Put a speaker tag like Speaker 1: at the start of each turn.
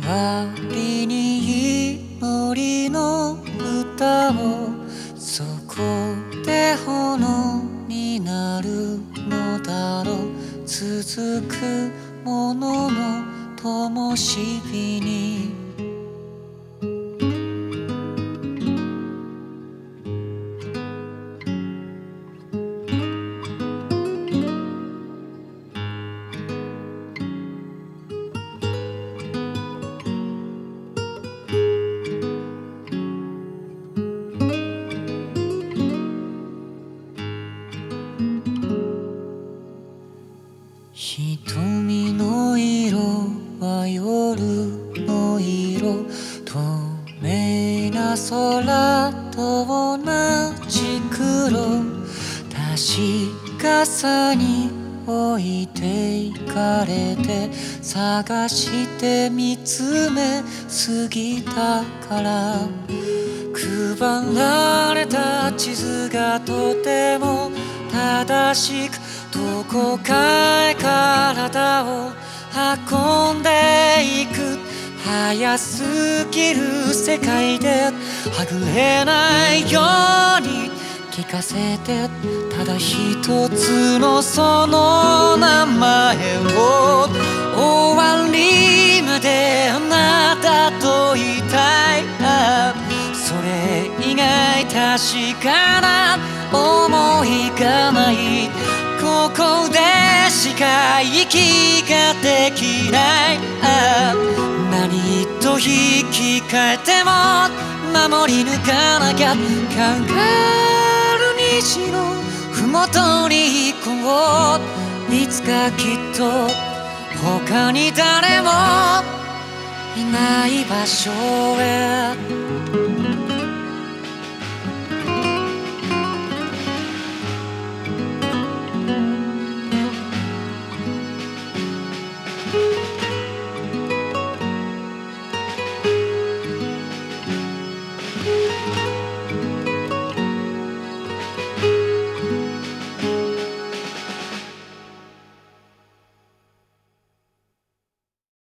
Speaker 1: りに祈りの歌を、そこで炎になるのだろう。続くものの灯火に瞳の色は夜の色、透明な空と同じ黒、確かさに置いていかれて、探して見つめすぎたから、配られた地図がとても正しく、どこかへ体を運んでいく。早すぎる世界ではぐれないように聞かせて、ただ一つのその名前を、終わりまであなたといたい。それ以外確かな思いがない。ここでしか息ができない。何と引き換えても守り抜かなきゃ。かかる虹のふもとに行こう。いつかきっと他に誰もいない場所へ。